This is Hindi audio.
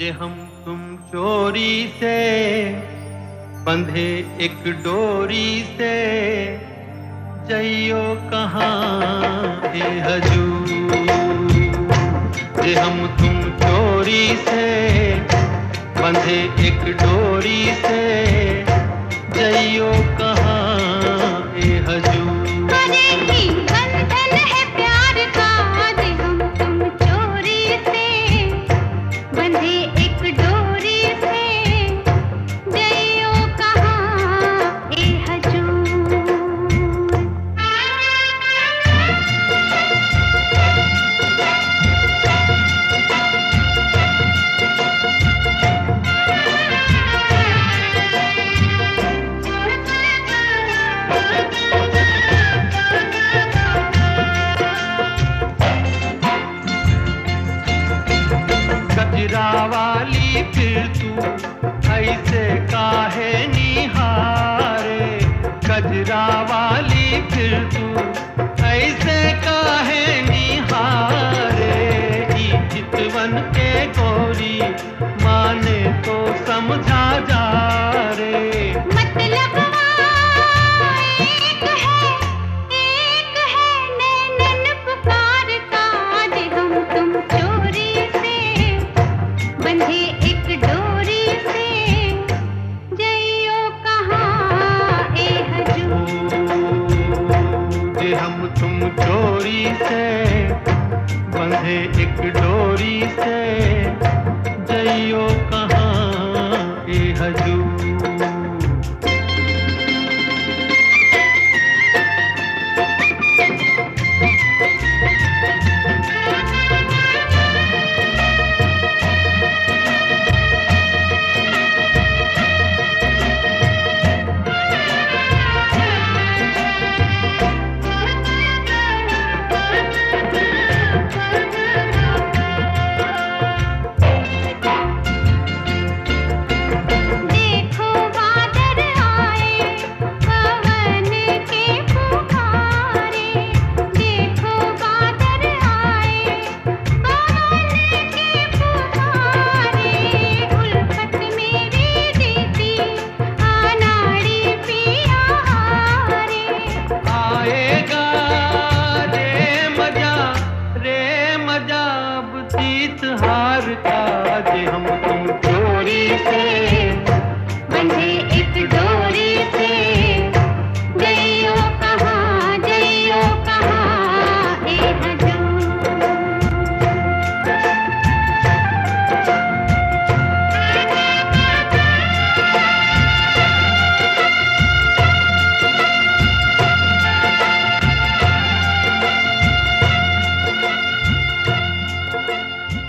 जे हम तुम चोरी से बंधे एक डोरी से, जइयो कहाँ ए हजूर। जे हम तुम चोरी से बंधे एक डोरी से, जइयो कहाँ ए हजूर। गजरा वाली फिर तू ऐसे काहे निहारे, गजरा वाली फिर तू ऐसे काहे निहारे। ई चितवन के गोरी माने तो समझा जा रे। हम तुम चोरी से बंधे एक डोरी से,